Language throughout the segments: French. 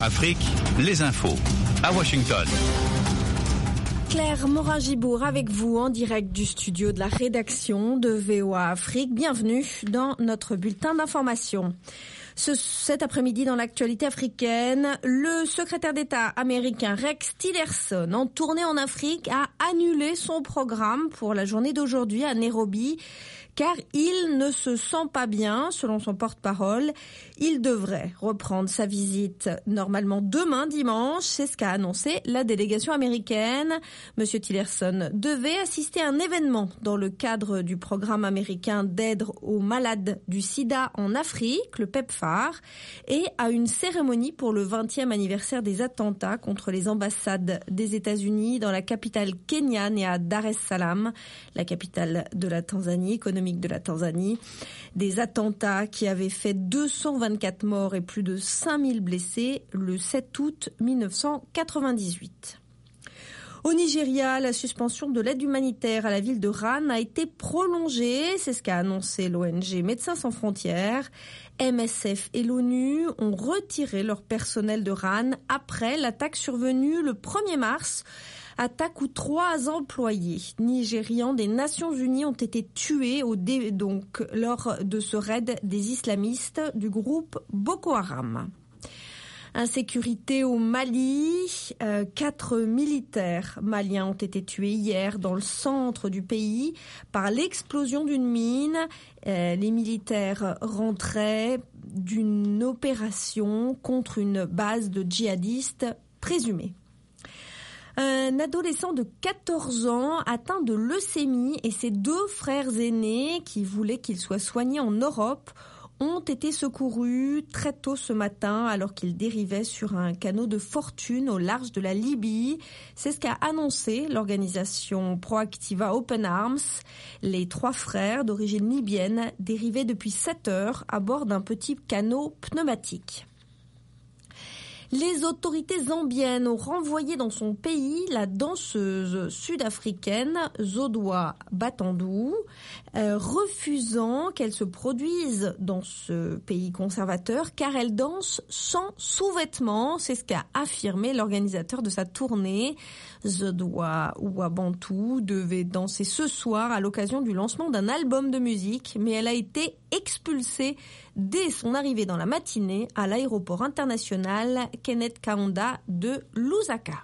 Afrique, les infos à Washington. Claire Morin-Gibour avec vous en direct du studio de la rédaction de VOA Afrique. Bienvenue dans notre bulletin d'information. Cet après-midi, dans l'actualité africaine, le secrétaire d'État américain Rex Tillerson, en tournée en Afrique, a annulé son programme pour la journée d'aujourd'hui à Nairobi, car il ne se sent pas bien, selon son porte-parole. Il devrait reprendre sa visite normalement demain dimanche, c'est ce qu'a annoncé la délégation américaine. Monsieur Tillerson devait assister à un événement dans le cadre du programme américain d'aide aux malades du sida en Afrique, le PEPFAR, et à une cérémonie pour le 20e anniversaire des attentats contre les ambassades des États-Unis dans la capitale kenyane et à Dar es Salaam, la capitale de la Tanzanie, économique de la Tanzanie. Des attentats qui avaient fait 224 morts et plus de 5000 blessés le 7 août 1998. Au Nigeria, la suspension de l'aide humanitaire à la ville de Ran a été prolongée. C'est ce qu'a annoncé l'ONG Médecins sans frontières. MSF et l'ONU ont retiré leur personnel de Ran après l'attaque survenue le 1er mars. Attaque où 3 employés nigérians des Nations Unies ont été tués lors de ce raid des islamistes du groupe Boko Haram. Insécurité au Mali, 4 militaires maliens ont été tués hier dans le centre du pays par l'explosion d'une mine. Les militaires rentraient d'une opération contre une base de djihadistes présumés. Un adolescent de 14 ans atteint de leucémie et ses 2 frères aînés qui voulaient qu'il soit soigné en Europe ont été secourus très tôt ce matin alors qu'ils dérivaient sur un canot de fortune au large de la Libye. C'est ce qu'a annoncé l'organisation Proactiva Open Arms. Les 3 frères d'origine libyenne dérivaient depuis 7 heures à bord d'un petit canot pneumatique. Les autorités zambiennes ont renvoyé dans son pays la danseuse sud-africaine Zodwa Batandou, refusant qu'elle se produise dans ce pays conservateur car elle danse sans sous-vêtements. C'est ce qu'a affirmé l'organisateur de sa tournée. Zodwa Batandou devait danser ce soir à l'occasion du lancement d'un album de musique, mais elle a été expulsée dès son arrivée dans la matinée à l'aéroport international Kenneth Kaunda de Lusaka.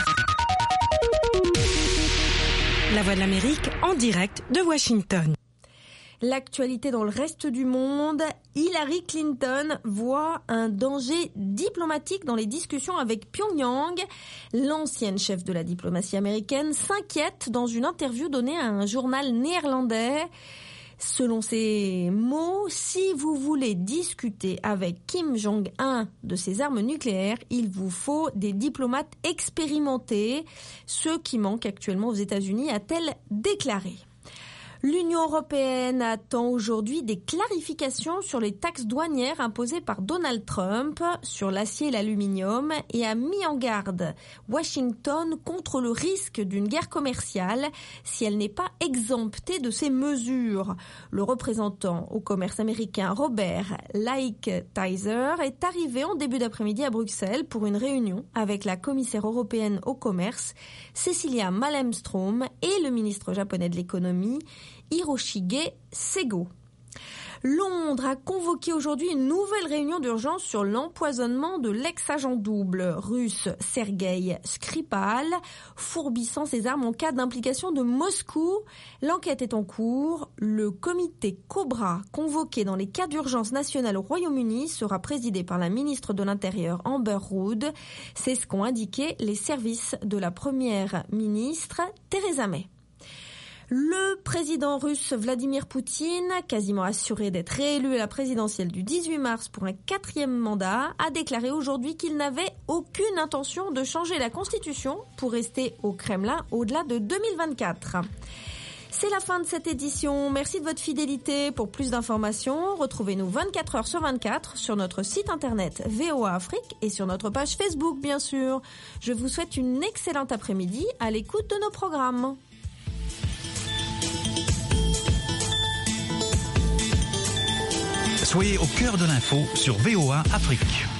La Voix de l'Amérique en direct de Washington. L'actualité dans le reste du monde, Hillary Clinton voit un danger diplomatique dans les discussions avec Pyongyang. L'ancienne chef de la diplomatie américaine s'inquiète dans une interview donnée à un journal néerlandais. Selon ses mots, si vous voulez discuter avec Kim Jong-un de ses armes nucléaires, il vous faut des diplomates expérimentés, ceux qui manquent actuellement aux États-Unis, a-t-elle déclaré. L'Union européenne attend aujourd'hui des clarifications sur les taxes douanières imposées par Donald Trump sur l'acier et l'aluminium et a mis en garde Washington contre le risque d'une guerre commerciale si elle n'est pas exemptée de ces mesures. Le représentant au commerce américain Robert Lighthizer est arrivé en début d'après-midi à Bruxelles pour une réunion avec la commissaire européenne au commerce Cecilia Malmström et le ministre japonais de l'économie Hiroshige Sego. Londres a convoqué aujourd'hui une nouvelle réunion d'urgence sur l'empoisonnement de l'ex-agent double russe Sergueï Skripal, fourbissant ses armes en cas d'implication de Moscou. L'enquête est en cours. Le comité Cobra, convoqué dans les cas d'urgence nationale au Royaume-Uni, sera présidé par la ministre de l'Intérieur Amber Rudd. C'est ce qu'ont indiqué les services de la première ministre Theresa May. Le président russe Vladimir Poutine, quasiment assuré d'être réélu à la présidentielle du 18 mars pour un 4e mandat, a déclaré aujourd'hui qu'il n'avait aucune intention de changer la constitution pour rester au Kremlin au-delà de 2024. C'est la fin de cette édition. Merci de votre fidélité. Pour plus d'informations, retrouvez-nous 24 heures sur 24 sur notre site internet VOA Afrique et sur notre page Facebook, bien sûr. Je vous souhaite une excellente après-midi à l'écoute de nos programmes. Soyez au cœur de l'info sur VOA Afrique.